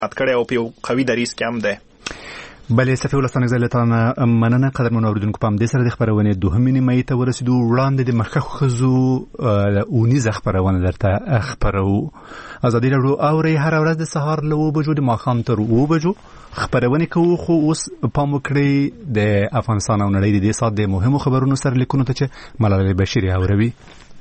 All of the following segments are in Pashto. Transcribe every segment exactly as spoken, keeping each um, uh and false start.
اتکړه او په قوي دریس کې هم ده. بله صفي ولستان زلتان مننه قدرمن اوریدونکو په دې سره د خبرونه دوهمې نیمه ته ورسېدو. وړاندې د مخکښ خزو اونیزه خبرونه درته خبرو. ازادي راډیو اوري هر ورځ د سهار له اوه بجو د ماښام تر اوه بجو خبرونه کوو. خو اوس پام وکړئ د افغانستان او نړۍ د دې سات د مهمو خبرونو سره لیکونو ته چې ملالۍ بشیر اوروي.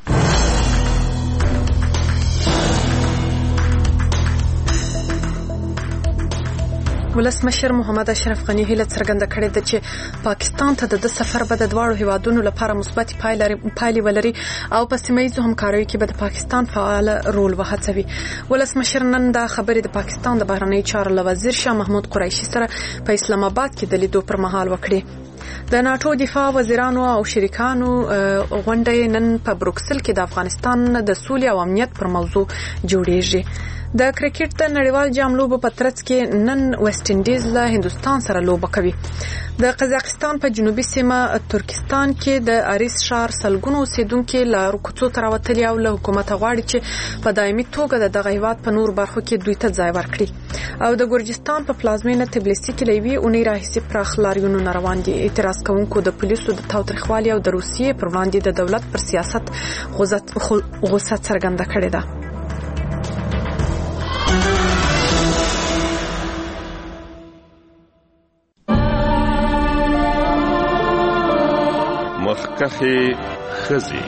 ولسمشر محمد اشرف غنی هیله څرګنده کړې ده چې پاکستان ته د سفر به د دواړو هیوادونو لپاره مثبت پایلې ولري او په سیمه ییزو همکاریو کې به د پاکستان فعال رول وهڅوي. ولسمشر نن دا خبرې د پاکستان د بهرنی چارو وزیر شاه محمود قریشي سره په اسلام آباد کې د لیدو پر مهال وکړي. د ناتو دفاع وزیرانو او شریکانو غونډه نن په بروکسل کې د افغانستان د سولې او امنیت پر موضوع جوړیږي. د کرکټ د نړیوال جام لوبو په ترڅ کې نن ویسټ انډیز له هندستان سره لوبه کوي. د قزاقستان په جنوبي سیمه ترکستان کې د اریس شهر سلګونو اوسیدونکو له رکوڅو تر وتلي او له حکومت غواړي چې په دایمي توګه د دغه هیواد په نور برخو کې دوی ته ځای ورکړي. او د ګورجستان په پلازمینه تبلیسي کې لوي اونۍ راهیسې پراخ لاریونونه روان دي. اعتراض کوونکو د پولیسو د تاوتریخوالي او د روسیې پر وړاندې د دولت پر سیاست غوسه څرګنده کړې ده. مخکخي خزي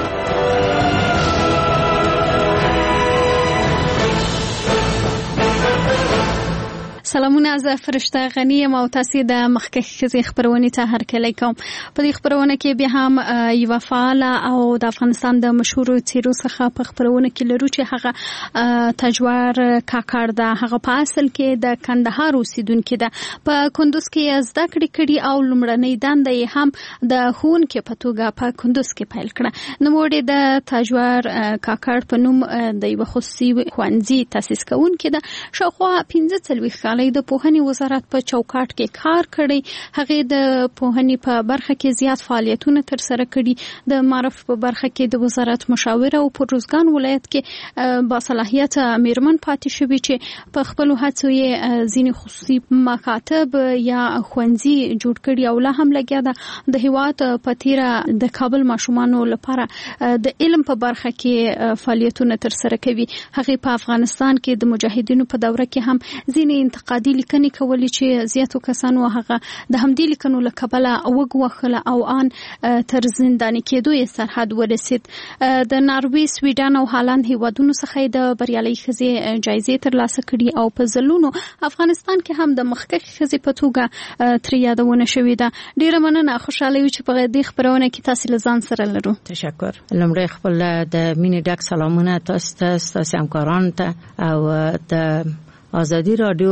سلامونه، زه فرشته غنی یم او تاسو د مخکښ خزي خبرونه ته هرکلی کوم. په دې خبرونه کې به هم یو فعال او د افغانستان د مشهور څیرو څخه په خبرونه کې لرو چې هغه تجوار کاکړ ده. هغه په اصل کې د کندهار اوسیدونکو ده. په کندوز کې زده کړې کړي او لومړنۍ دنده یې هم د ښوونکي په توګه په کندوز کې پیل کړه. نوموړی د تجوار کاکړ په نوم د یو خصوصي ښوونځي تاسیس کوونکی ده. شاوخوا پنځه څلوېښت کاله د پوهنې وزارت په چوکاټ کې کار کړی. هغه د پوهنې په برخه کې زیات فعالیتونه تر سره کړي. د معرف په برخه کې د وزارت مشاور او په روزګان ولایت کې با صلاحیت میرمن پاتې شوی چې په خپل هڅو یې ځینې خصوصي مکاتب یا ښوونځي جوړ کړي او لا هم لګیا ده د هیواد په تیره د کابل ماشومانو لپاره د علم په برخه کې فعالیتونه تر سره کوي. هغه په افغانستان کې د مجاهدینو په دوره کې هم ځینې انتقادي لیکنې کولې چې زیاتو کسانو هغه د همدې لیکنو له کبله وګوښله او ان تر زنداني کېدو یې سرحد ورسید. د ناروې، سویډن او هالند هیوادونو څخه د بریالۍ ښځې جایزې ترلاسه کړي او په ځلونو افغانستان کې هم د مخکښ ښځې په توګه ترې یادونه شوې ده. ډیره مننه، خوشاله یو چې په دې خبرونه کې تاسو له ځان سره لرو. تشکر. لمړی خپل د مینې ډک سلامونه تاسو ته، تاسو همکارانو ته او د ازادي رادیو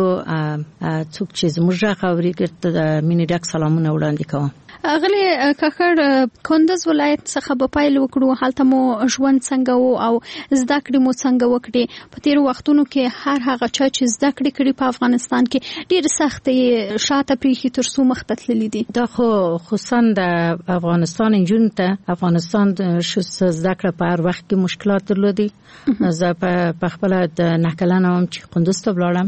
څوک چې زموږ غوړي ګرځي د مینې ډک سلامونه وړاندې کوم. غلي کاکړ کندز ولایت څخه په پایل وکړو. حالته مو ژوند څنګه وو او زده کړې مو څنګه وکړې؟ په تیر وختونو کې هر هغه چا چې زده کړې کړي په افغانستان کې ډېر سخت شاته پریخي تر څو مخ ته تللي دي. دا خو خصوصا د افغانستان انجون ته افغانستان شو زده کړه په هر وخت کې مشکلات درلودي. زه په خپل د نهکلانه هم چې کندز ته ولاړم.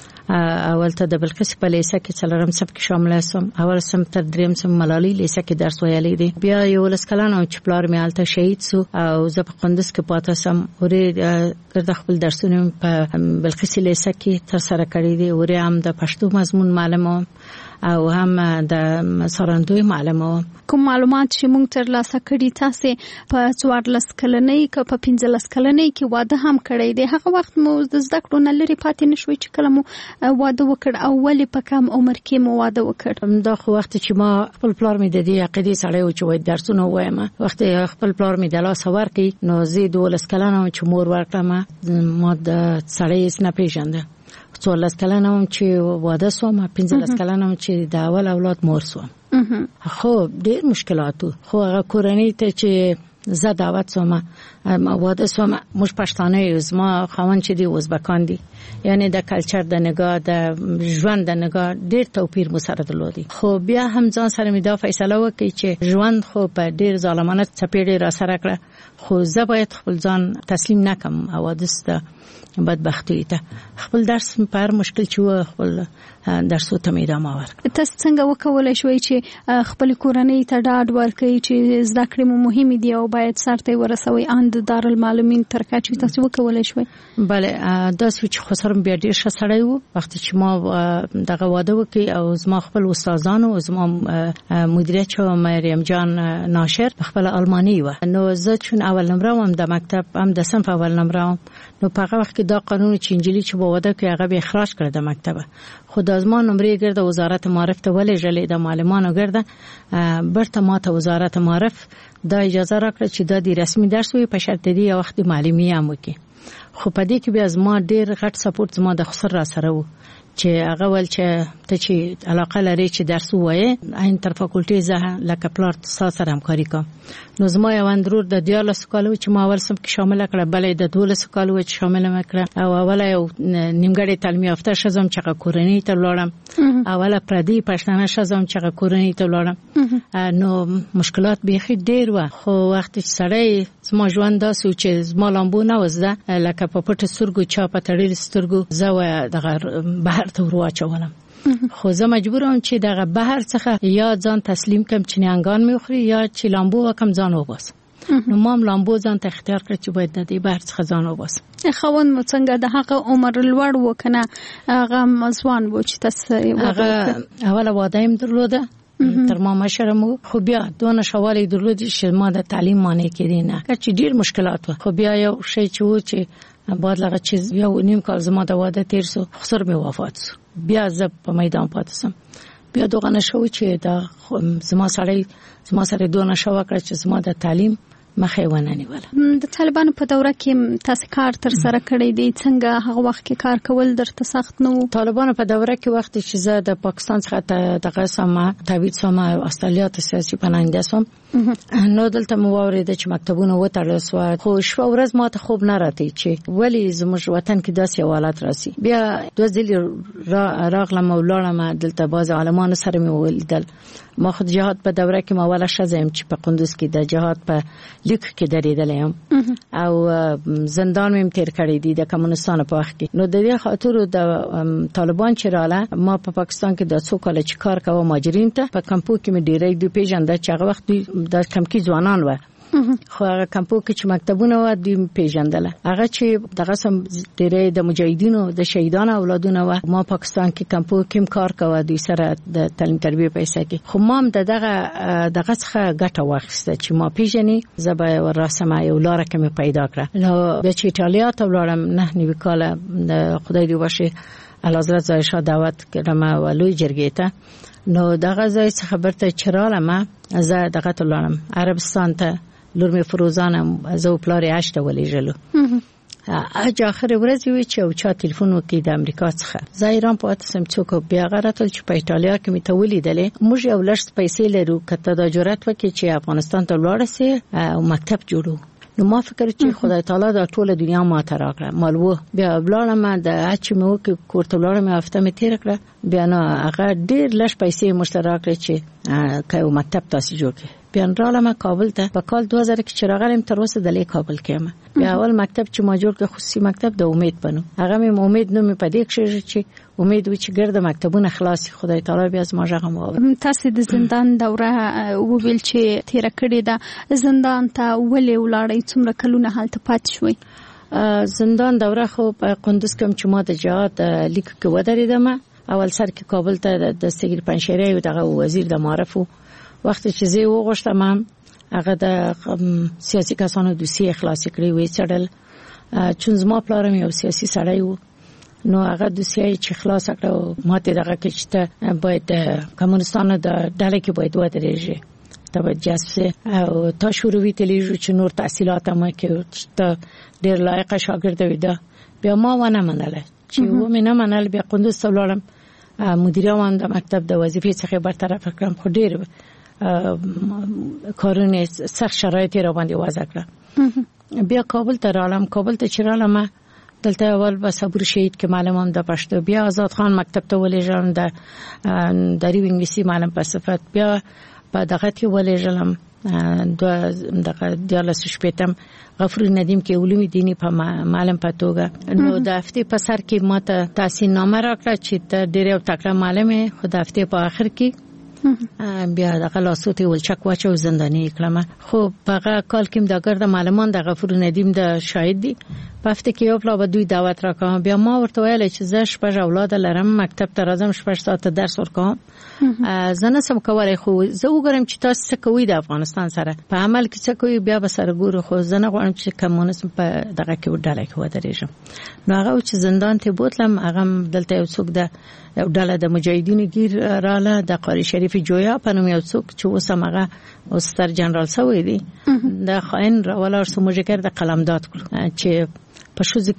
اول ته د بلخیس په لیسه کې څلورم صف کې شامل شوم. اول سم تر دریم سم ملالۍ لیسه کې درس ویلې دي. بیا یو لسکلانو چې پلار مې الته شهید سو او زه په کندز کې پاتې سم. اورې ګرځ خپل درسونه په بلخیس لیسه کې تر سره کړې دي. اورې هم د پښتو مضمون معلومه او هم د سرندوی معلومه. کوم معلومات چې موږ تر لاسه کړي تاسو په څوارلس کلنۍ کې په پنځلس کلنۍ کې واده هم کړی دی. هغه وخت مو د زده کړو نه لري پاتې نشوي چې کله مو واده وکړ او ولې په کم عمر کې مو واده وکړ؟ دا خو وخت چې ما خپل پلار مې د دې عقیدې سره و چې وای درسونه وایم. وخت خپل پلار مې د لاس ورکړي نو زه دولس کلنه چې مور ورکړم ما د سړی نه پیژنده. څوارلس کلنه هم چې واده سوم، پنځلس کلنه هم چې د اول اولاد مور سوم. خو ډېر مشکلاتو. خو هغه کورنۍ ته چې زه دعوت سوم واده سوم، موږ پښتانه یو، زما خاوند چې دی ازبکان دي یعنی د کلچر د نگاه د ژوند د نگاه ډیر توپیر مو سره درلودي. خو بیا هم ځان سره مې دا فیصله وکړه چې ژوند خو په ډیر ظالمانه څپېړې را سره کړه، خو زه باید خپل ځان تسلیم نکم حوادث ته، بدبختی ته. خپل درس په هر مشکل چې و خپل درسو ته مې ادامه ورکړه. تاسو څنګه وکولای شوئ چې خپل کورنۍ ته ډاډ ورکړئ چې زده کړې مو مهمې دي او باید سرته ورسوي ان د دارالمعلمین تر کچې تاسو وکولای شوئ؟ بله دا چې خو سره بیا ډیر ښه سړی و. وخت چې ما دغه واده وکړ او زما خپل استادانو او زما مدیره چې مریم جان ناشر خپل آلمانی و، نو زه چون اول نمره وم د مکتب هم د صنف اول نمره وم، نو په هغه وخت کې دا قانون چې انجلی چې په واده کې هغه به اخراج کړ د مکتبه، خو د ازمان نمرې ګرد وزارت معارف ته ولې جلې د معلمانو ګرد برته ماته وزارت معارف دا اجازه راکړه چې دا د رسمي درس وي په شرط دی یو وخت معلمي هم وکړي. خو په دې کې بیا زما ډیر غټ سپورټ زما د خسر را سره وو چې هغه ول چې ته چې علاقه لري چې درس وایې عین تر فاکولټي زه لکه پلار سره همکاري کوم. نو زما یو اندرور د دیالس کالو چې ما اول سم کې شامل کړه، بلې د دولس کالو چې شامل مکړه، او اوله یو نیمګړی تعلیمي یافته شزم چې کورنۍ ته لاړم، اوله پردي پښتنه شزم چې کورنۍ ته لاړم. نو مشکلات به ډیر و، خو وخت چې سړی زما ژوند داسې چې زما لامبو نه وزده لکه په پټ سترګو چا په تړل سترګو زه دغه بهر ته ورواچولم. خو زه مجبورم چې دغه بهر څخه یا ځان تسلیم کم چې نیانګان مې خوري یا چې لامبو وکم ځان وباسم. نو مام لامبو ځان ته اختیار کړ چې باید د دې بهر څخه ځان وباسم. خوند مو څنګه د هغه عمر لوړ وکنه هغه مزوان و چې تاسو هغه اوله واده هم درلوده تر ما مشرمو، خو بیا دونه شوالی درلودي چې ما د تعلیم معنی کړی نه چې ډیر مشکلات و. خو بیا یو شی چې و چې بعد لغه چیز یو نیم کال زما د واده تیر سو، خسر می وفات سو، بیا زه په میدان پاتې سم. بیا دوغه نشو چې دا زما سره زما سره دونه شوا کړ چې زما د تعلیم مخه ونه نیول. د طالبانو په دوره کې تاسو کار تر سره کړی دی، څنګه هغه وخت کې کار کول درته سخت نه و؟ طالبانو په دوره کې وخت چې زه د پاکستان څخه دغه سم تبعید سم او استرالیا ته سیاسي پناهنده سم، نو دلته مو اورید چې مکتبونه وتړل سو، خو شپه ورځ ماته خوب نه راته چې ولی زموږ وطن کې داسې حالات راسي. بیا دوه ځلې را راغلم او لاړم دلته باز عالمانو سره مې ولیدل. ما خود جهاد په دوره کې ما ولا شزم چې په قندوز کې د جهاد په لیک کې درېدلم او زندان مې تیر کړی دی د کمونستانو په وخت کې. نو د دې خاطر د طالبان چې رااله ما په پاکستان کې د څو کال چې کار کوم ماجرین ته په کمپو کې مې ډېرې دوی پیژندل چې هغه وخت د کمکی ځوانان و، خو هغه کمپو کې چې مکتبونه و دوی پیژندل، هغه چې دغه سم ډېرې د مجاهدینو د شهیدانو اولادونه و. ما پاکستان کې کمپو کې کار کوم دوی سره د تعلیم تربیه پیسې کې، خو ما دغه دغه څخه ګټه واخیسته چې ما پیژنې زبې ورسمه یو لار کې مې پیدا کړه. نو به چې ایتالیا ته ولاړم نه نیو کاله د خدای دی وشه اعلیحضرت زایشاه دعوت کړم ولوی جرګې ته. نو دغه ځای څخه برته چرالم زه دغه ته لاړم عربستان ته، لور می فروزانم زو پلاری عشته ولېجلو. اجا اخر ورځ وی چې او چا ټلیفون وکړ د امریکا څخه، زه ایران پاتې سم څوک بیا غراتل چې په ایتالیا کې می ته ولیدلې موږ یو لږ پیسې لرو کته د جرأت وکړي چې افغانستان ته ولاړ سي او مکتب جوړو. نو ما فکر چې خدای تعالی دا ټول دنیا ما ته راکړه مالو. بیا بلانم د اچ مو کې کوړته بلانم هفته می تیر کړه، بیا نو هغه ډیر لږ پیسې مشترک کړ چې کایو مکتب تاسو جوړ کړي. بیا رالم کابل ته په کال دوه زره کې چې راغلم تر اوسه د لیک کابل کې. بیا اول مکتب چې ما جوړ کړ خصوصي مکتب د امید بنو، هغه مې امید نو مې پدې کې چې امید و چې ګرد مکتبونه خلاص خدای تعالی بیا زما ژغه مو. تاسو د زندان دوره وویل چې تیر کړی دا زندان ته ولې ولاړی، څومره کلونه حالت پات شوي؟ زندان دوره خو په قندوز کې چې ما د جهاد لیک کې ودرېدم. اول سر کې کابل ته د سګیر پنځشيري او دغه وزیر د معرفو وخت چې زه وغوښتم هغه د سیاسي کسانو دوسیه خلاص کړی وې چړل، چون زما پلارم یو سیاسي سړی وو، نو هغه دوسیه چې خلاص کړو ماته دغه کې چې باید کمونستانو د ډلې کې باید ودرېږي ته باید جاسه او تا شوروي تلېږي چې نور تحصیلات ما کې ته ډېر لایق شاګرد وې. دا بیا ما ونه منله چې و مې نه منل. بیا قندوز ته ولاړم، مدیره وم د مکتب د وظیفې څخه برطرف کړم، خو ډېر کارونه سخت شرایط را باندې وضع کړه. بیا کابل ته رالم. کابل ته چې رالم دلته اول به صبر شهید کې معلم هم د پښتو بیا آزاد خان مکتب ته ولېږم د د ریو انګلیسي معلم په صفت بیا په دغه کې ولېږم د دغه دیالس شپېتم غفور ندیم کې علوم دینی په معلم په توګه نو د هفته په سر کې ماته تحسین نامه راکړه چې ته ډېر یو تکړه معلم یې خو د هفته په اخر کې بیا دغه لاسوتي ولچک واچو زنداني کړم خو په هغه کال کې د ګرد معلمان د غفور ندیم د شاهد دي په هفته کې یو پلا به دوی دعوت راکړم بیا ما ورته ویل چې زه شپږ اولاد لرم مکتب ته راځم شپږ ساعت درس ورکوم زه نه سم کولای خو زه وګورم چې تاسو څه کوئ د افغانستان سره په عمل کې څه کوئ بیا به سره ګورو خو زه نه غواړم چې کمونیزم په دغه کې وډاله کې ودرېږم نو هغه چې زندان ته بوتلم هغه دلته یو څوک د یو ډله د مجاهدینو گیر رااله د قاری شریف جویا په نوم یو څوک چې اوس هغه استر جنرال سوی دی د خاين راولار سموجګر د قلمداد کړو چې په شوزه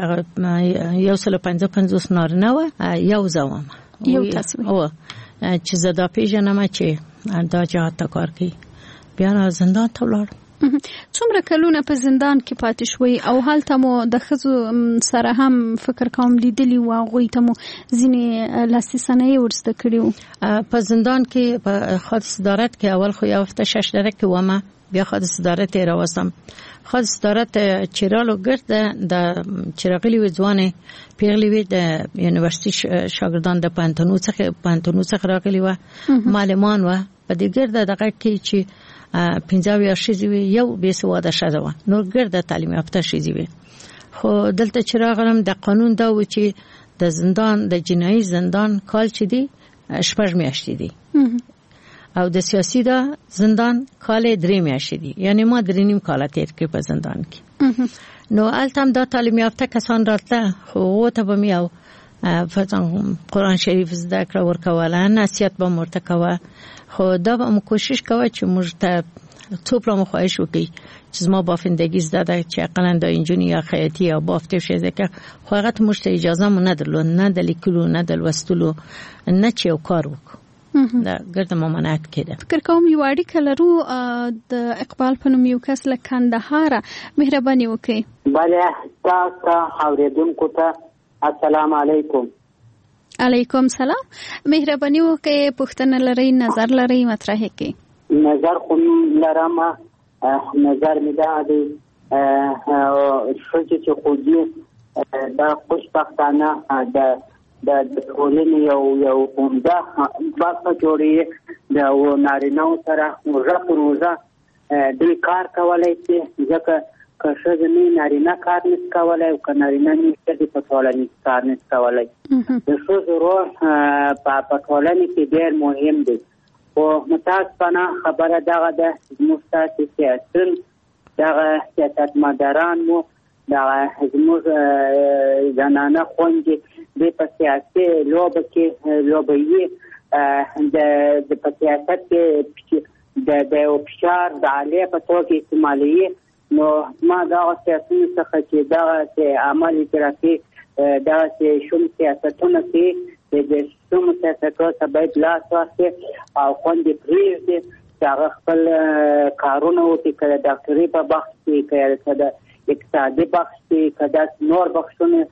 کې یو سل پنځه پنځوس نارینه و یو زوم یو تاسو او چې زدا پیژنم چې دا جهات کار کوي بیا زندان ته ولاړ څومره کلونه په زندان کې پاتې شوي او حالته مو د خزو سره هم فکر کوم لیدلی و غوي ته مو ځینې لاسیسنې ورسته کړیو په زندان کې په خاص صدارت کې اول خو یو هفته شش درې کې ومه بیا خاص صدارت راوستم خاص صدارت چیرالو ګرد د چیرغلی وځوانه پیغلی وی د یونیورسيټي شاګردان د پانتونو څخه پانتونو څخه راغلی و معلمان و په دې ګرد دغه کې چې پنځه یا شې یو به سواده شاده و نو ګرد تعلیم یافته شې خو دلته چې راغلم د قانون دا و چې د زندان د جنایي زندان کال چې دی شپږ میاشتې دی او د سیاسي دا زندان کال درې میاشتې دی یعنی ما درې نیم کال تیر کړ په زندان کې نو التم دا تعلیم یافته کسان راته خو ته به میاو فتن قرآن شریف زده کړ ورکواله نصیحت به مرتکوه خو دا به کوشش کوي چې موږ ته ټول مو خواهش وکړي چې زما بافندگی زده چې اقلا د انجینری یا خیاطی یا بافته شي ځکه خو هغه موږ ته اجازه مو نه درلود نه د لیکلو نه د لوستلو نه چې یو کار وکړو دا ګرد ممانعت کېده فکر کوم یو اړیکه لرو د اقبال په نوم یو کس له کندهار مهرباني وکړي بله تاسو اوریدونکو ته السلام علیکم علیکم سلام مهرباني وکړئ پوښتنه لرئ نظر لرئ مطرح کړئ نظر خو لرم نظر می ده دی شوچ چې خو دې دا خوشبختانه د د ټولنې یو یو عمده باسه جوړي د نارینه سره روزه پر روزه دوی کار کولای شي ځکه که ښځه نه نارینه کار نشي کولای او که نارینه نه ښځې په ټولنه کار نشي کولای د ښځو رول په ټولنه کې ډېر مهم دی خو متاسفانه خبره دغه ده زموږ ستاسې سیاسون دغه سیاستمداران مو دغه زموږ زنانه خویندې دوی په سیاسي لوبه کې لوبوي د په سیاست کې د یو فشار د عالیه په توګه استعمالوي نو ما دغه سیاسونو څخه چې دغه عمل اجرافي دغه شوم سیاستونه کې د شوم سیاستونو ته باید لاس واخلي او خوندې پرېږدي چې هغه خپل کارونه وکړي که د ډاکټري په بخش کې که د اقتصادي بخش کې که داسې نور بخشونه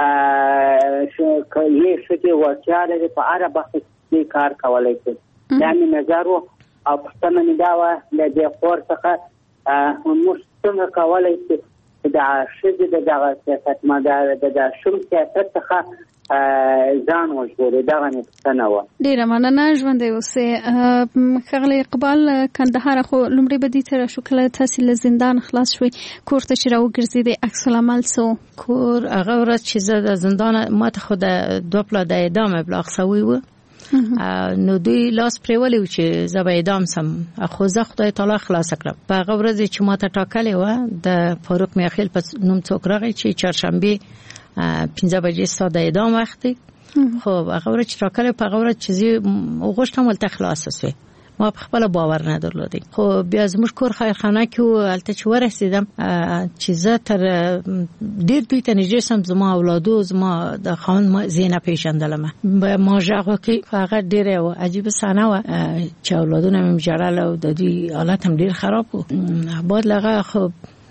که یې ښځې وړتیا لري په هره بخش کې کار کولی شي دا مې نظر و او پوښتنه مې دا وه له دې خور څخه موږ څنګه کولی شي چې د ښځې د دغه سیاستمدار د شوم سیاست څخه ځان وژغوري دغه مې پوښتنه وه ډېره مننه ژوندی اوسئ ښاغلی اقبال کندهار خو لومړی به دې ته راشو کله تاسې له زندان خلاص شوئ کور ته چې راوګرځېدئ عکس العمل څه کور هغه ورځ چې زه د زندان ما ته خو د دوه پلا د اعدام ابلاغ سوی و نو دوی لاس پرېولي و چې زه به اعدام سم خو زه خدای تعالی خلاص کړم په هغه ورځ چې ما ته ټاکلې وه د فاروق میاخیل په نوم څوک راغی چې چهارشنبې پنځه بجې ستا د اعدام وخت دی خو هغه ورځ چې راکړی په هغه ورځ چې زه وغوښتم ولته خلاصه سوې ما په خپله باور نه درلودی خو بیا زموږ کور خیرخانه کې و هلته چې ورسېدم چې زه تر ډېر دوی ته نږدې سم زما اولادو زما د خاوند زه نه پېژندلم ما غږ وکړ خو هغه ډېره یوه عجیبه صحنه وه چې اولادونه مې ژړل او د دوی حالت هم ډېر خراب و بعد له هغه خو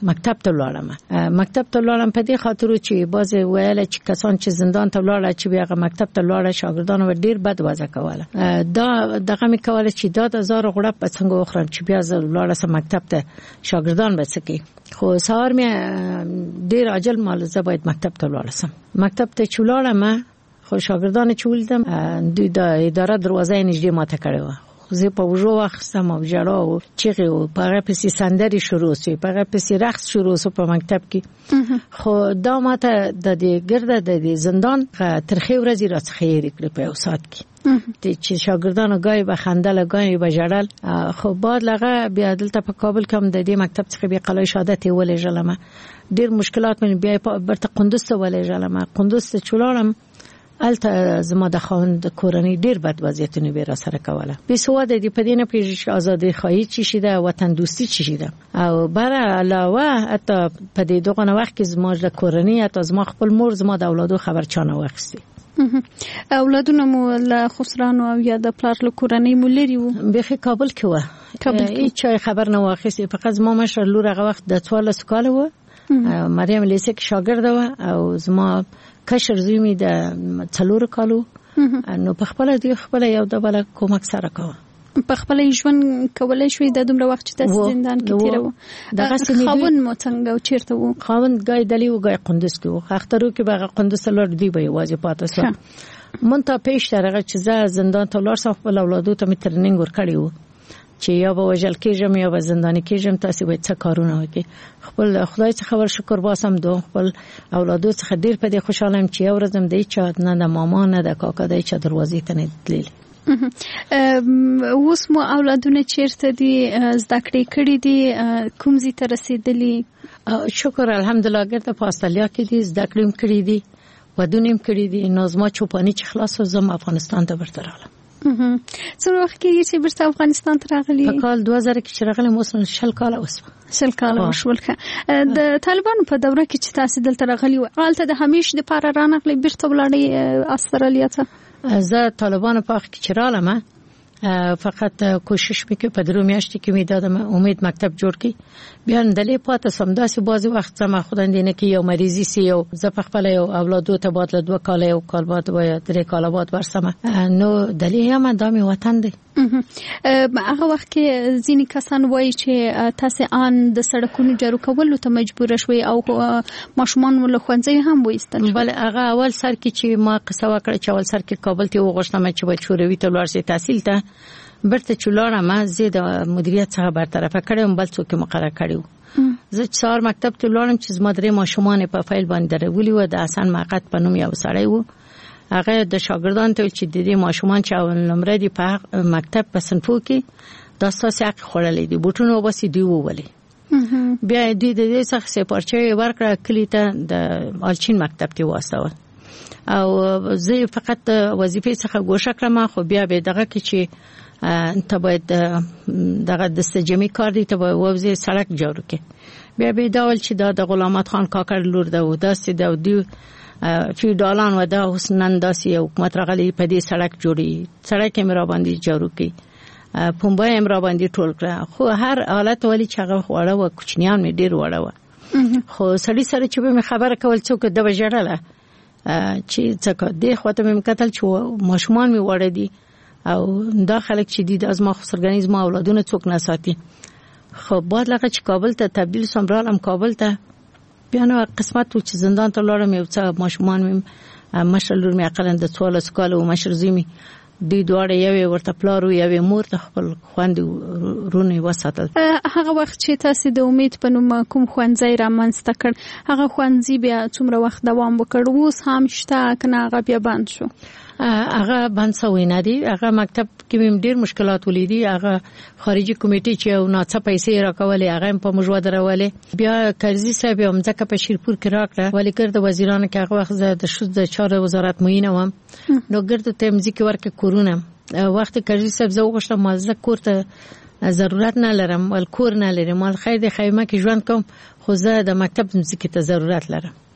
مکتب ته لاړم. مکتب ته لاړم په دې خاطر چې باز ویل چې کسان چې زندان ته لاړل چې بیا مکتب ته لاړل شاګردانو ډیر بد وضع کوله. دا دغه می کوله چې دا د زار غړپ په څنګه وخرم چې بیا زه لاړم مکتب ته شاګردان بسکی. خو سهار مې ډیر عجل مال زه باید مکتب ته لاړم. مکتب ته چولارم خو شاګردان چولدم دوی د اداره دروازه نږدې ماته کړې و. زه په وژو واخستم او جړا او چیغې او په هغه پسې سندرې شروع شوې، په هغه پسې رقص شروع شو په مکتب کې. خو دا ماته د دې ګرده د زندان ترخې ورځې راڅخه یې کړې په یو ساعت کې چې شاګردانو ګای به خندل ګای به ژړل. خو بعد لغه بیا دلته په کابل کې د دې مکتب څخه بیا قلعه شهادت ولېږلم. ډېر مشکلات مې بیا په برته قندوز ته ولېږلم. قندوز ته چولارم الته زما د خوند کورنۍ ډیر بد وضعیتونه به را سره کوله. به سواد دي په دې نه پیژ آزادي خواهی چی شیده، وطن دوستی چی شیده او بر علاوه حتی په دې دغه وخت کې زما د کورنۍ حتی زما خپل مور زما د اولادو خبر چانه وخسي. اولادونه مو له خسرانو او یا د پلار له کورنۍ مو لري وو؟ به کابل کې و. کابل کې هیڅ خبر نه واخیسي. فقط زما مشر لور هغه وخت د څوارلس کاله و. مریم لیسه کې شاګرد و او زما کشر زوی می د څلور کالو. نو په خپل دی خپل یو د بل کومک سره کوه. په خپل ژوند کولای شوې د دومره وخت چې تاسو زندان کې تیرو. دغه خاوند مو څنګه او چیرته وو؟ خاوند ګای دلی و ګای قندوز کې و. اخترو کې به قندوز لور دی به واځي پاتې سو. مونته پېښ ترغه چې زه زندان ته لور صف بل اولادو ته می ترننګ ور کړی و چې یا به وجل کېږم یا به زنداني کېږم. تاسو به څه کارونه وکړي. خپل خدای څخه خبر شکر باسم دو خپل اولادو څخه ډیر په دې خوشاله یم چې یو ورځم دی چې نه د ماما نه د کاکا دی چې دروازې ته نه تللی. اوس مو اولادونه چیرته دي؟ زده کړې کړې دي؟ کوم ځای ته رسیدلي؟ شکر الحمدلله ګرته په استرالیا کې دي زده کړې کړې دي، ودونه هم کړې دي. نازما چوپانی چې خلاص زم افغانستان ته ورته راغلم. څو وخت کې چې برته افغانستان ته راغلی؟ په کال دوه زره کې چې راغلم اوس شل کال اوس شل کال وشول. د طالبانو په دوره کې چې تاسو دلته راغلی و حالت د همیش د پاره رانغلی برته ولاړی استرالیا ته؟ زه طالبانو په وخت کې چې رالم فقط کوشش وکړم په درو میاشتې کې مې دادم امید مکتب جوړ کړي. بیا دلې پاتې سم داسې بازي وخت سم خدای دې نه کې یو مریضي سي یو زه په خپل یو اولادو ته بعد له دوه کال یو کال بعد وای درې کال بعد ورسمه. نو دلې هم دامي وطن دی. هغه وخت کې ځینې کسان وایي چې تاسو ان د سړکونو جارو کولو ته مجبور شوي او ماشومان ول خوځي هم وېستل. بل هغه اول سر کې چې ما قصه وکړه چې اول سر کې کابل ته وغوښتم چې بچوروي ته ورسې تحصیل ته برته چولاره ما زه د مدیریت څخه برطرفه کړم بل څوک مقرر کړیو. زه څار مکتب ته لاړم چې زما درې ماشومان په فایل باندې درولي و د حسن مقت په نوم یو سړی و. هغه د شاګردان ته چې د دې ماشومان چې اول نمبر دی په مکتب په صنفو کې د اساسي حق خورلې دي بوټونو وبسي دی وولي. بیا دې د دې څخه سپارچې ورکړه کلی ته د الچین مکتب ته واسه او زه فقط وظیفې څخه ګوښه کړم. خو بیا به دغه کې چې ته باید دغه د استجمي کار دی ته وځي سړک جوړ کې. بیا به داول چې دا د غلامت خان کاکړ لور ده و داسې د دی فیوډالان و دا حسنن داسې حکومت راغلی په دې سړک جوړي سړک یې را باندې جوړ کړي پومبای یې را باندې ټول کړه. خو هر حالت ولی چې هغه وړه و کوچنیان مې ډیر وړه و. خو سړی سره چې به خبره کول څوک د وژړله چې څنګه دې خواته مې کتل چې ماشومان مې وړه دي او دا خلک چې دي د ازما خسرګنیز ما اولادونه څوک نه ساتي. خو بعد لکه چې کابل ته تبدیل شوم رالم کابل ته بیا نو قسمت و چې زندان ته لاړم یو څه ماشومان مې مشر لور مې اقل د څوارلس کالو او مشر زوی مې دی دواړه یو ورته پلارو یو مور ته خپل خوند رونه وساتل. هغه وخت چې تاسو د امید په نوم کوم خوانځي رامنځته کړ هغه خوانځي بیا څومره وخت دوام وکړ اوس هم شته کنه هغه بیا بند شو؟ هغه بند شوی نه دی. هغه مکتب کې مم ډیر مشکلات ولیدي. هغه خارجي کمیټې چې او ناڅه پیسې راکولې هغه په مجوه درولې. بیا کرزي صاحب هم ځکه په شیرپور کې راکړه ولی کړ د وزیرانو کې هغه وخت د شوز د چارو وزارت معین وم نو ګرد ته مزي کې ورکه کورونه وخت کرزي صاحب زه وغوښتم ما زه کور ته ضرورت نه لرم ول کور نه لرم مال خیر د خیمه کې ژوند کوم خو زه د مکتب مزي کې ته ضرورت لرم.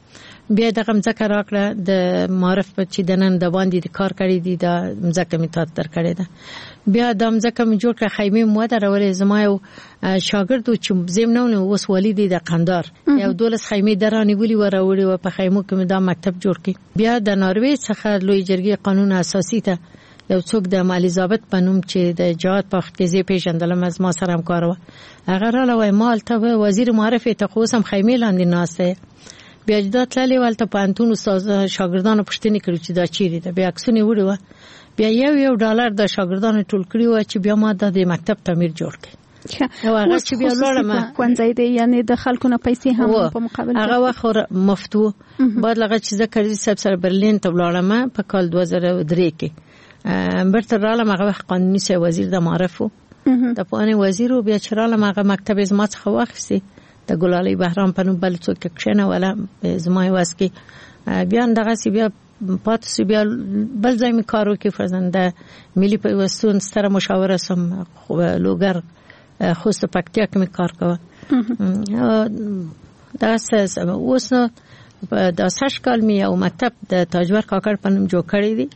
بیا دغه مځکه راکړه د معرف په چې د نن د باندې د کار کړی دي د مځکه می تاسو در کړی ده. بیا د مځکه می جوړ کړ خیمه مو درولې زما یو شاګرد چې زمونږ اوس والي د قندار یو دولس خیمه درانی ولي وراوړي او په خیمو کې دا مکتب جوړ کړي. بیا د ناروې څخه لوی جرګې قانون اساسي ته یو څوک د مالی ضابط پنوم چې د جهاد په وخت کې زی پیژندلم از ما سره همکار و هغه را لوي مال ته وزیر معرفت ته قوسم خیمه لاندې ناسه. بیا د تللی ولته پانتون استاد شاګردانو پښتني کړی چې دا چیرې ده. بیا عکسونه وړي و بیا یو یو ډالر د شاګردانو ټول کړی و چې بیا ما د مکتب تعمیر جوړ کړ. هغه چې بیا لړم کوانځي دی یعنی د خلکو نه پیسې هم په مقابل هغه وخت مفتو بعد لغه چې ذکر دي سب سره برلین ته ولاړم په کال دوه زره و درې کې برتر رالم هغه وخت قانوني سي وزیر د معرفت د پوهنې وزیر او بیا چرالم هغه مکتب از ما څخه واخیسي د ګلالي بهرام په نوم بل څوک کښنه ولا زما واس کې بیا دغه سی بیا پاتې بیا بل ځای می کارو کې فرزنده ملي پیوستون ستره مشاوره سم لوګر خوست پکتیا کې می کار کوم. دا اساس اوس نو د ساش کال می او مکتب د تاجور کاکړ په نوم جوړ کړی دی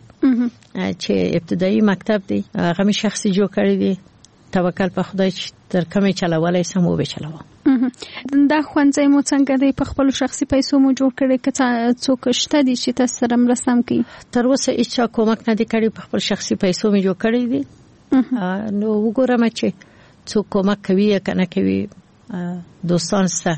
چې ابتدایي مکتب دی هغه می شخصي جوړ کړی دی. توکل په خدای چې تر کومه چلولای سم و به چلاوه. دا خوانځي مو څنګه دی په خپل شخصي پیسو مو جوړ کړی که څوک شته دي چې تاسو سره مرسته کوي؟ تر اوسه هیڅ کومک نه دی کړی په خپل شخصي پیسو می جوړ کړی دی. نو وګورم چې څوک کومک کوي یا کنه کوي دوستان سره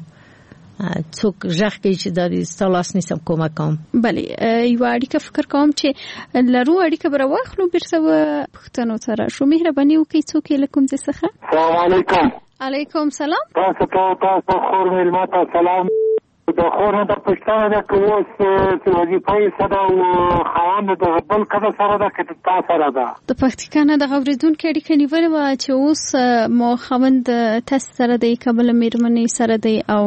څوک ځخ کې چې د استلاس نسم کومک کوم. بله یو اړیکه فکر کوم چې لرو اړیکه بر واخلو بیرته پښتنو سره شو مهرباني وکړئ څوک لکم څه څخه. السلام علیکم. علیکم سلام. تاسو ته تاسو خور ملما ته سلام. د خور د پښتنو د کوس چې وظیفه صدا او خوان د بل کده سره د کته سره ده د پښتنه د غوړیدون کې اړیکه نیول و چې اوس مو خوند تاسو سره د کابل میرمنې سره دی او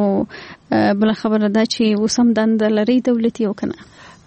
بل خبره ده چې وسم دند لري دولتي او کنه.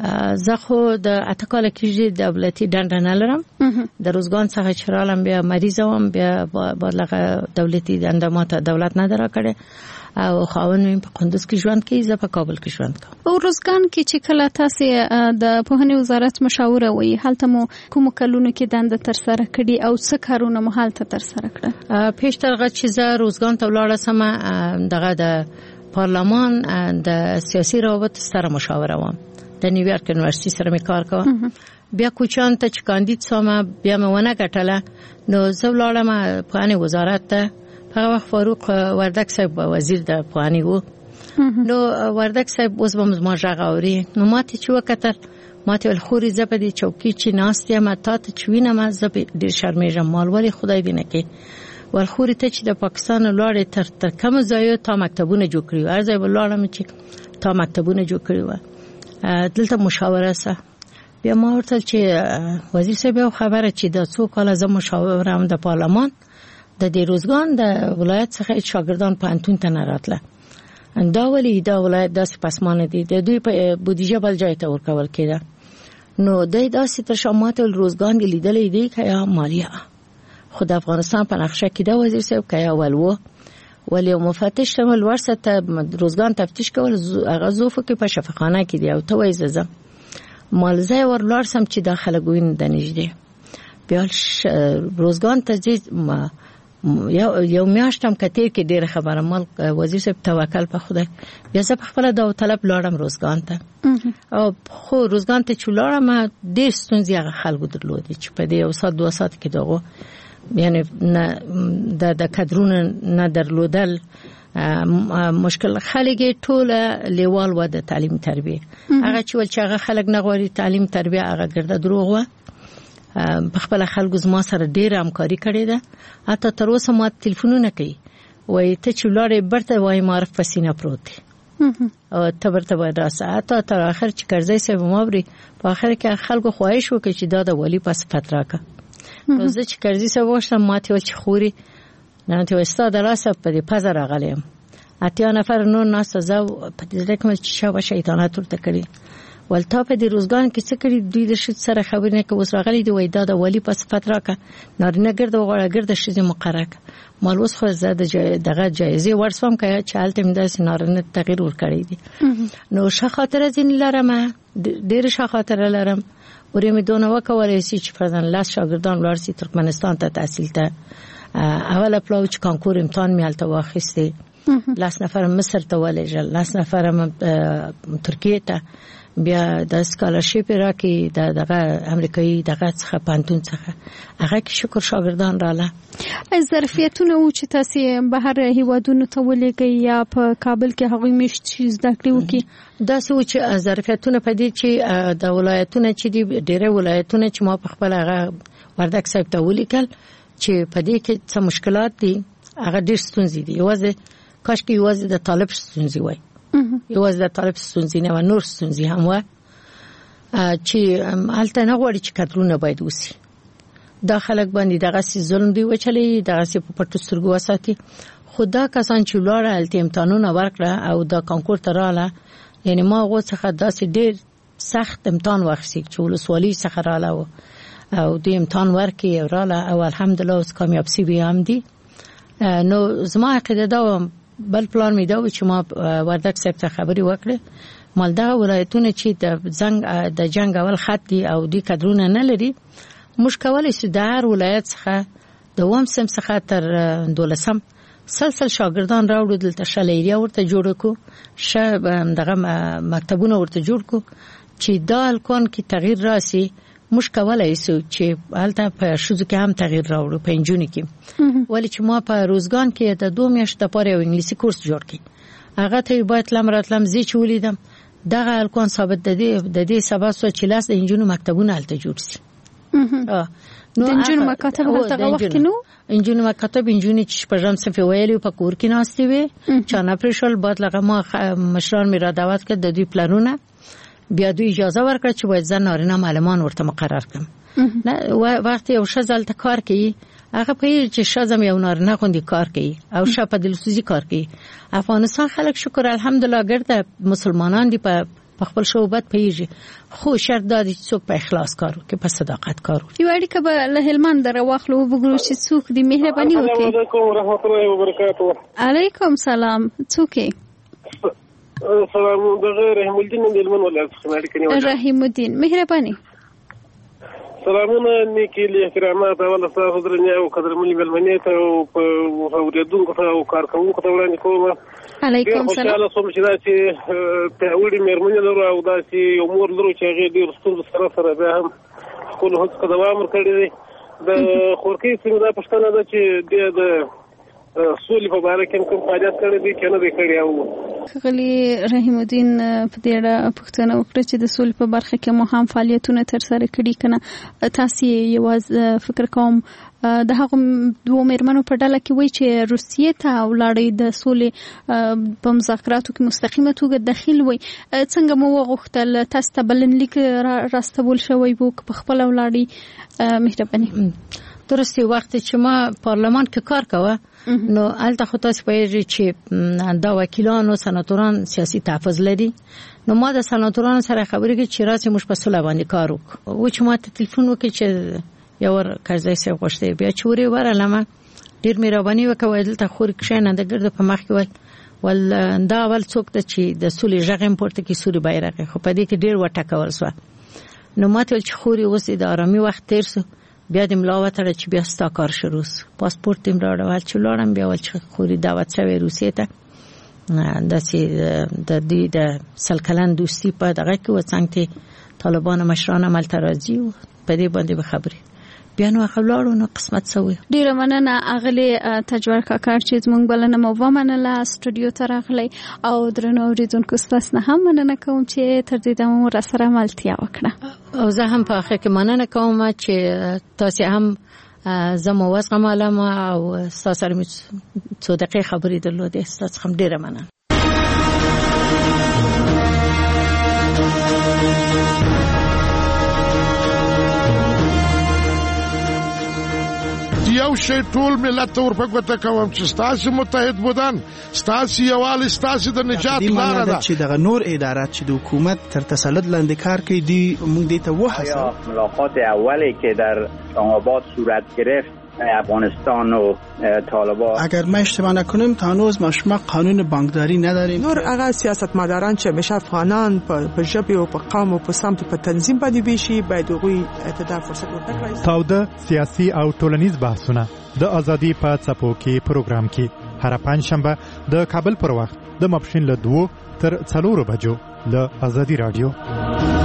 زه خو د اتکاله کې دولتي دند نه لرم. د روزګان څخه چرالم بیا مریض وم بیا بلغه دولتي دند ماته دولت نه درا کړي او خاون مې په قندوز کې ژوند کوي زه په کابل کې ژوند کوم. او روزګان کې چې کله تاسو د پوهنې وزارت مشاوره وي هلته مو کوم کلونو کې دند تر سره کړي او څه کارونه مو هلته تر سره کړه؟ پیشترغه چې زه روزګان ته ولاړم سم دغه د پارلمان د سیاسي روابط سره مشاوره وم د نیویارک یونیورسيټي سره مې کار کوم. بیا کوچان ته چې کاندید سوم بیا مې ونه ګټله نو زه ولاړم پوهنې وزارت ته. هغه وخت فاروق وردک صاحب وزیر د پوهنې وو. نو وردک صاحب اوس به زما ژغ اوري نو ماته چې وکتل ماته ول خوري زپدي چوکي چې ناست یم تا ته چوینه ما زپ ډیر شرمېږم مال ولی خدای دې نه کې ول خوري ته چې د پاکستان لوړې تر تر کوم ځای ته مکتبونه جوړ کړی ارزه ولاړم چې تا مکتبونه جوړ کړی و دلته مشاوره سره بیا ما ورته چې وزیر صاحب خبره چې د څو کال زما مشاوره هم د پارلمان د دې روزګان د ولایت څخه شاګردان پانتون ته نه راتله. دا ولی دا ولایت داسې پسمانه دي د دوی په بودیجه بل ځای ته ورکول کېده. نو د داسې تر شامات روزګان دی لیدلې دي که یا مالیه خو د افغانستان په نقشه کې دا وزیر صاحب که یا ولو ولی مفتش شمال ورسته روزګان تفتیش کول هغه زوفو کې په شفاخانه کې دی او ته وایي زه مالزه ورلار سم چې داخله ګوین د نږدې بیا روزګان ته ځي یو یو میاشتم کتیر کې ډېر خبره مال وزیر صاحب توکل په خدای بیا زه په خپل دا طلب لاړم روزګان ته او خو روزګان ته چولارم ډېر ستونزې هغه خلکو درلودي چې په دې یو سات دوه سات کې دغه یعنی د د کادرونو نه درلودل مشکل خلک ټول لیوال و د تعلیم تربیه هغه چې ول چې هغه خلک نه غواړي تعلیم تربیه هغه ګرځي دروغ و په خپل خلکو زما سره ډېر همکاري کړې ده حتی تر اوسه ما ټلیفونونه کوي وای ته چې ولاره برته وای معرف پسینه پروت او ته برته وای راسه حتی تر اخر چې کرزی صاحب مابري په اخر کې خلکو خواهش وکړي چې دا د ولی پس فتراکه نو زه چې کرزی صاحب واشم ماته ول چې خوري نه ته استاد راسه په دې پزر غلیم اتیا نفر نو ناس زو په دې رقم چې شابه شیطانات ورته کړی ولتا په دې روزګان کې څه کړی دوی د شت سره خبرې نه کوي وسراغلي دی وای دا د ولی په صفت راکا نارینه ګرد او غړ ګرد شې مقرره مال اوس خو زده دغه جایزه ورسوم کای چالت مې د نارینه تغییر ور کړی دي نو ښه خاطر ځین لرم ډېر ښه خاطر لرم ورې مې دونه وکولای شي چې فرضاً لاس شاګردان ورسي ترکمنستان ته تحصیل ته اوله پلوچ کانکور امتحان مې الته واخیسته لاس نفر مصر ته ولېږل لاس نفر ترکیه ته بیا د سکالرشپ راکې د دغه امریکایي دغه څخه پانتون څخه هغه کې شکر شاګردان رااله ظرفیتونه او چې تاسو بهر هیوادونو ته ولېږئ یا په کابل کې هغوی میشت چې زده کړې وکړي دا څه چې ظرفیتونه په دې چې د ولایتونو چې دی ډېر ولایتونه چې ما په خپل هغه وردک صاحب ته ولیکل چې په دې کې څه مشکلات دي هغه ډېر ستونزې دي یوازې کاش کې یوازې د طالب ستونزې وای یوازې د طالب ستونزې نه و نور ستونزې هم و چې الته نه غواړي چې کترونه باید وسی دا خلک باندې دغه سي ظلم دی وچلې دغه سي په پټو سترګو وساتي خدا کسان چې لاره الته امتحانونه ورکړه او دا کانکور تراله یعنی ما غو څخه داسې ډېر سخت امتحان واخیست چې ولسوالۍ څخه رااله او د امتحان ورکې اوراله او الحمدلله اوس کامیاب سی وی هم دي نو زما عقیده دا بل پلان می دا و چې ما وردک صاحب ته خبري وکړه مال دا ولایتونه چې د زنګ د جنگ اول خط دي او د کډرونه نه لري مشکل شي د هر ولایت څخه د وم سم څخه تر دولسم سلسل شاګردان راوړل دلته شلیریا ورته جوړ کو ش دغه مکتبونه ورته جوړ کو چې دا الکون کې تغییر راسي مشکل ایسو چې حالته په شوزو کې هم تغییر راوړو په انجونی کې ولی چې ما په روزګان کې د دوه میاشتې لپاره یو انګلیسي کورس جوړ کړ هغه ته باید لم راتلم زی چې ولیدم دغه الکون ثابت د دې د دې سبب سو چې لاس د انجونو مکتبونه الته جوړ سي نو انجونو مکاتب هلته وخت نو انجونو مکاتب انجونی چې په جام صفه ویلو په کور کې ناشتي وي چې نه پرشل بعد لغه ما مشران می را دعوت کړ د دوی پلانونه بیا دوی اجازه ورکړه چې باید زن نارینه معلمان ورته مقرر کړم نه وخت یو شزل ته کار کوي هغه په چې شزم یو نارینه غوندي کار کوي او شپه دلسوزي کار کوي افغانستان خلک شکر الحمدلله ګرځي مسلمانان دي په خپل شوبت پیږي خو شرط دا دي چې په اخلاص کارو کې په صداقت کارو یو اړیکه به له هلمند راوخلو وګورو چې څوک دي مهرباني وکړي السلام علیکم ورحمت الله وبرکاته علیکم سلام څوک سلام دغه رحیم الدین د هلمند ولایت څخه اړیکه رحیم الدین مهرباني سلامونه نیکی له احترامات او تاسو درنه او قدرمنې ملمنې ته او په ورېدونکو ته او کارکوونکو ته وړاندې کوم علیکم سلام الله سم چې دا چې ته وړي مېرمنې لرو او دا چې یو مور لرو چې هغه ډېر ستونزې سره سره بیا هم خپل هڅه دوام ورکړي دي د خورکې څنګه دا پښتنه ده چې د سولې په اړه کوم کوم فعالیت کړی دي کنه دې کړی او غلی رحیم الدین په دې اړه پښتنه وکړه چې د سولې په برخه کې مو هم فعالیتونه تر سره کړي کنه تاسو یوازې فکر کوم د هغه دوه مېرمنو په ډله کې وایي چې روسیې ته ولاړې د سولې په مذاکراتو کې مستقیمه توګه داخل وي څنګه مو وغوښتل تاسو ته بلنلیک راستول شوی وو په خپل ولاړې مهرباني درسته وخت چې ما پارلمان کې کار کوه نو الته خو تاسو پېژې چې دا وکیلانو سناتوران سیاسي تحفظ لري نو ما د سناتورانو سره خبرې کې چې راځي موږ په سولې باندې کار وکړو او چې ما ته ټلیفون وکړ چې یو ور کارځای سره غوښته بیا چې وری ورالم ډیر مهرباني وکوي دلته خور کې نه د ګرد په مخ کې وای ول دا اول څوک ته چې د سولې ژغ امپورت کې سوري بیرغ خو په دې کې ډیر وټکول سو نو ما ته چې خوري اوسې د آرامي وخت تیر سو بیا د ملاوتره چې بیا ستا کار شروع پاسپورت تیم راوړل چې لاړم بیا ول چې خوري دعوت شوی روسیې ته د سي د دې د سلکلن دوستي په دغه کې وڅنګ طالبان مشران عمل ترازی په دې باندې به خبري بیا نو خپلوړو نو قسمت سوي ډیره مننه اغلی تجوړ کاکار چې زمونږ بلنه مو ومنله سټوډیو ته راغلی او درنو اوریدونکو ستاسو نه هم مننه کوم چې تر دې دمو را سره ملتیا وکړه او زه هم په اخر کې مننه کوم چې تاسو هم زمو وسغه معلومه او تاسو سره څو دقیقې خبرې درلودې تاسو هم ډیره مننه یو شی ټول ملت ته ورپګوته کوم چې ستاسو متحد بودن ستاسو یووالی ستاسو د نجات لاره ده چې دغه نور ادارات چې د حکومت تر تسلط لاندې کار کوي دی موږ دې ته وهڅوو. ملاقات اولی که در آباد صورت گرفت افغانستان و طالبان، اگر ما اشتباه نکنیم تا هنوز ما شما قانون بانکداری نداریم. نور هغه سیاستمداران چې همیشه افغانان په ژبه او په قوم او په سمت په تنظیم باندې ویشي باید هغوی ته فرصت ورکړي. تاوده سیاسي او ټولنیز بحثونه د ازادي په څپو کې پروګرام کې هر پنځ شنبه د کابل پر وخت د ماپښین له دوه تر څلورو بجو له ازادي رادیو.